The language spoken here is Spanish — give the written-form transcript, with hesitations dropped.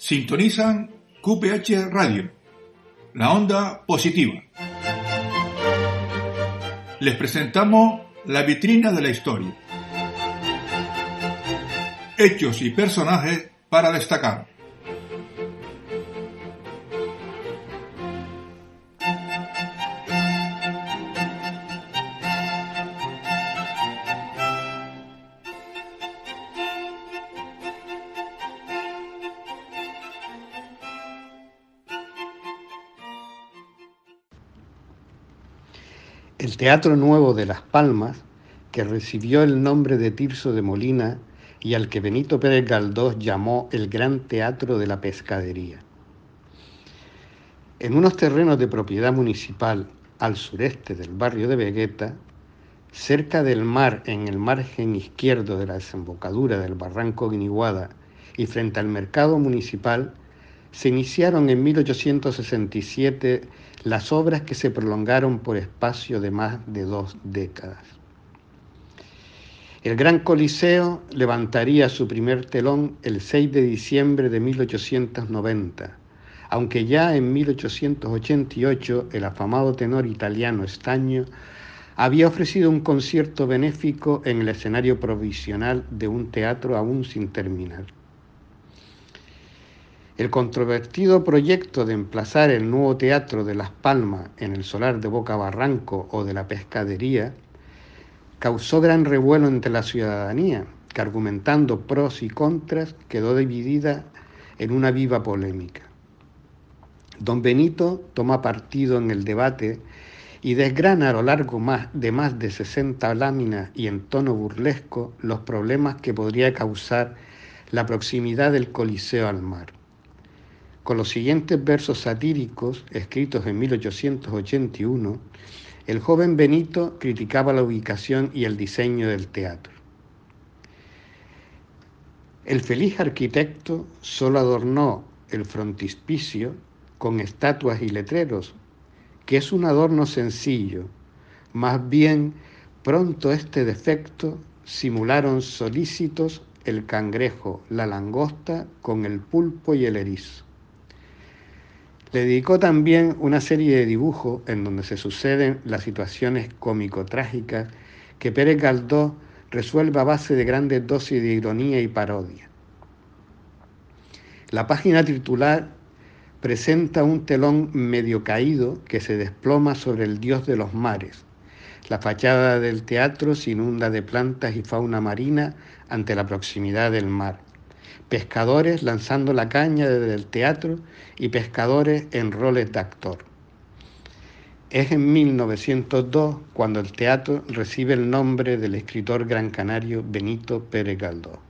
Sintonizan QPH Radio, la onda positiva. Les presentamos la vitrina de la historia. Hechos y personajes para destacar. El Teatro Nuevo de Las Palmas, que recibió el nombre de Tirso de Molina y al que Benito Pérez Galdós llamó el Gran Teatro de la Pescadería. En unos terrenos de propiedad municipal al sureste del barrio de Vegueta, cerca del mar en el margen izquierdo de la desembocadura del barranco Guiniguada y frente al mercado municipal, se iniciaron en 1867 las obras que se prolongaron por espacio de más de 2 décadas. El Gran Coliseo levantaría su primer telón el 6 de diciembre de 1890, aunque ya en 1888 el afamado tenor italiano Stagno había ofrecido un concierto benéfico en el escenario provisional de un teatro aún sin terminar. El controvertido proyecto de emplazar el nuevo Teatro de Las Palmas en el solar de Boca Barranco o de la Pescadería causó gran revuelo entre la ciudadanía, que argumentando pros y contras quedó dividida en una viva polémica. Don Benito toma partido en el debate y desgrana a lo largo de más de 60 láminas y en tono burlesco los problemas que podría causar la proximidad del Coliseo al mar. Con los siguientes versos satíricos, escritos en 1881, el joven Benito criticaba la ubicación y el diseño del teatro. El feliz arquitecto solo adornó el frontispicio con estatuas y letreros, que es un adorno sencillo. Más bien, pronto este defecto simularon solícitos el cangrejo, la langosta con el pulpo y el erizo. Le dedicó también una serie de dibujos en donde se suceden las situaciones cómico-trágicas que Pérez Galdós resuelve a base de grandes dosis de ironía y parodia. La página titular presenta un telón medio caído que se desploma sobre el dios de los mares. La fachada del teatro se inunda de plantas y fauna marina ante la proximidad del mar. Pescadores lanzando la caña desde el teatro y pescadores en roles de actor. Es en 1902 cuando el teatro recibe el nombre del escritor gran canario Benito Pérez Galdós.